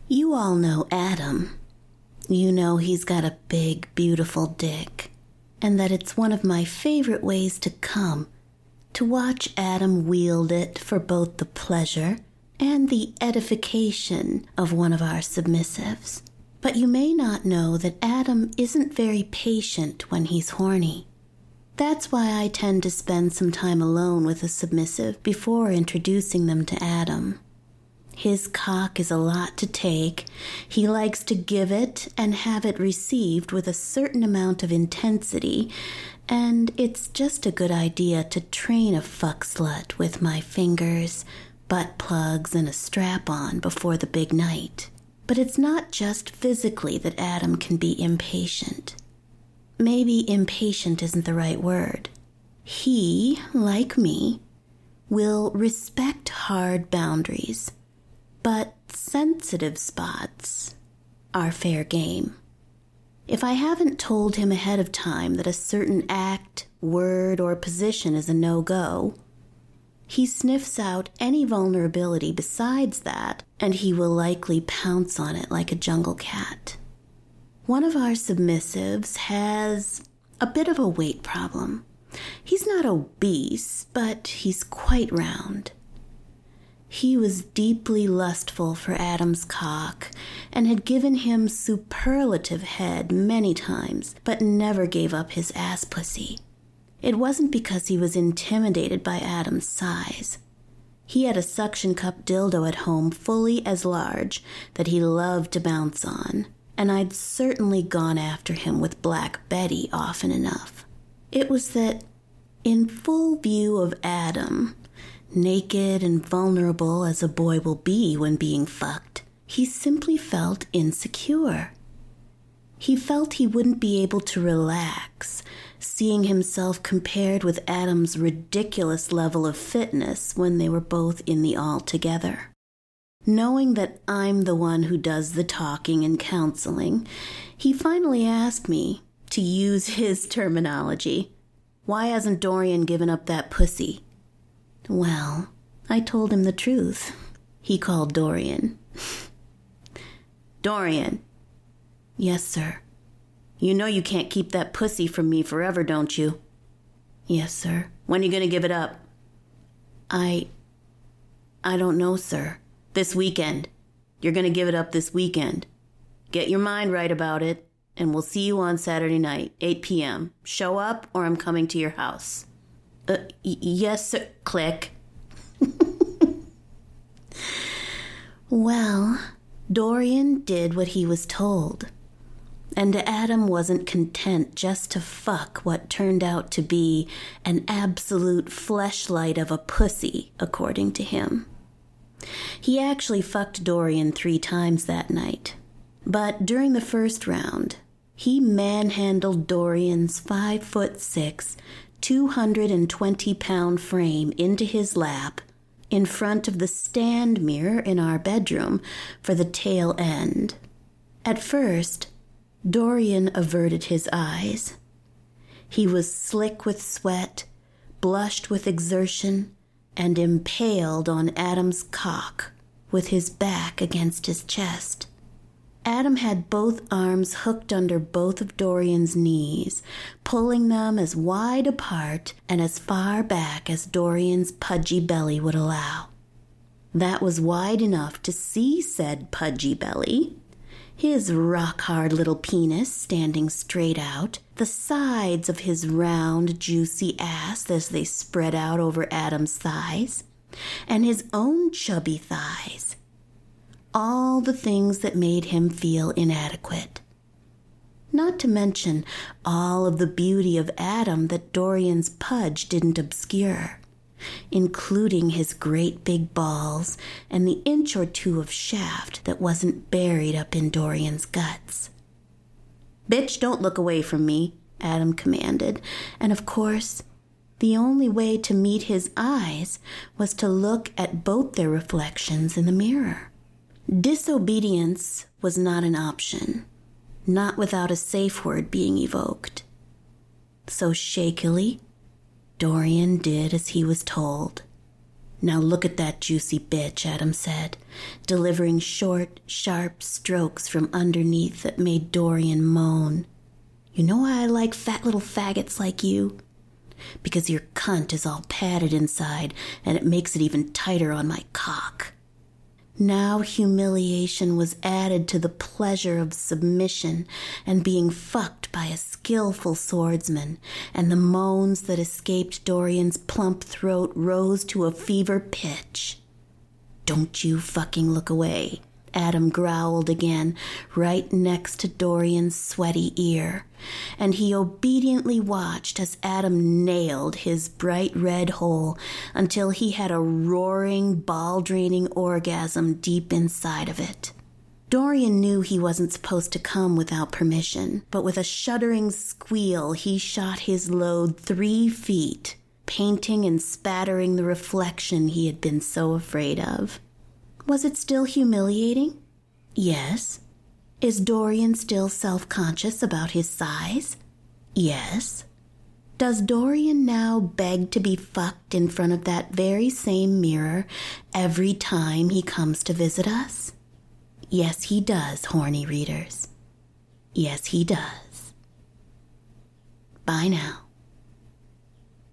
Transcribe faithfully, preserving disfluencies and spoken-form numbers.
You all know Adam. You know he's got a big, beautiful dick, and that it's one of my favorite ways to come, to watch Adam wield it for both the pleasure and the edification of one of our submissives. But you may not know that Adam isn't very patient when he's horny. That's why I tend to spend some time alone with a submissive before introducing them to Adam. His cock is a lot to take. He likes to give it and have it received with a certain amount of intensity, and it's just a good idea to train a fuck slut with my fingers, butt plugs, and a strap-on before the big night. But it's not just physically that Adam can be impatient. Maybe impatient isn't the right word. He, like me, will respect hard boundaries, but sensitive spots are fair game. If I haven't told him ahead of time that a certain act, word, or position is a no-go, he sniffs out any vulnerability besides that, and he will likely pounce on it like a jungle cat. One of our submissives has a bit of a weight problem. He's not obese, but he's quite round. He was deeply lustful for Adam's cock and had given him superlative head many times, but never gave up his ass pussy. It wasn't because he was intimidated by Adam's size. He had a suction cup dildo at home fully as large that he loved to bounce on, and I'd certainly gone after him with Black Betty often enough. It was that, in full view of Adam, naked and vulnerable as a boy will be when being fucked, he simply felt insecure. He felt he wouldn't be able to relax, seeing himself compared with Adam's ridiculous level of fitness when they were both in the all together. Knowing that I'm the one who does the talking and counseling, he finally asked me, to use his terminology, why hasn't Dorian given up that pussy? Well, I told him the truth. He called Dorian. Dorian. Yes, sir. You know you can't keep that pussy from me forever, don't you? Yes, sir. When are you going to give it up? I... I don't know, sir. This weekend. You're going to give it up this weekend. Get your mind right about it, and we'll see you on Saturday night, eight p.m. Show up, or I'm coming to your house. Uh, y- yes, sir. Click. Well, Dorian did what he was told. And Adam wasn't content just to fuck what turned out to be an absolute fleshlight of a pussy, according to him. He actually fucked Dorian three times that night. But during the first round, he manhandled Dorian's five foot six, two hundred twenty pound frame into his lap in front of the stand mirror in our bedroom for the tail end. At first, Dorian averted his eyes. He was slick with sweat, blushed with exertion, and impaled on Adam's cock with his back against his chest. Adam had both arms hooked under both of Dorian's knees, pulling them as wide apart and as far back as Dorian's pudgy belly would allow. That was wide enough to see said pudgy belly, his rock-hard little penis standing straight out, the sides of his round, juicy ass as they spread out over Adam's thighs, and his own chubby thighs. All the things that made him feel inadequate. Not to mention all of the beauty of Adam that Dorian's pudge didn't obscure, including his great big balls and the inch or two of shaft that wasn't buried up in Dorian's guts. Bitch, don't look away from me, Adam commanded, and of course, the only way to meet his eyes was to look at both their reflections in the mirror. Disobedience was not an option, not without a safe word being evoked. So shakily, Dorian did as he was told. Now look at that juicy bitch, Adam said, delivering short, sharp strokes from underneath that made Dorian moan. You know why I like fat little faggots like you? Because your cunt is all padded inside, and it makes it even tighter on my cock. Now humiliation was added to the pleasure of submission and being fucked by a skillful swordsman, and the moans that escaped Dorian's plump throat rose to a fever pitch. Don't you fucking look away, Adam growled again, right next to Dorian's sweaty ear, and he obediently watched as Adam nailed his bright red hole until he had a roaring, ball-draining orgasm deep inside of it. Dorian knew he wasn't supposed to come without permission, but with a shuddering squeal, he shot his load three feet, painting and spattering the reflection he had been so afraid of. Was it still humiliating? Yes. Is Dorian still self-conscious about his size? Yes. Does Dorian now beg to be fucked in front of that very same mirror every time he comes to visit us? Yes, he does, horny readers. Yes, he does. Bye now.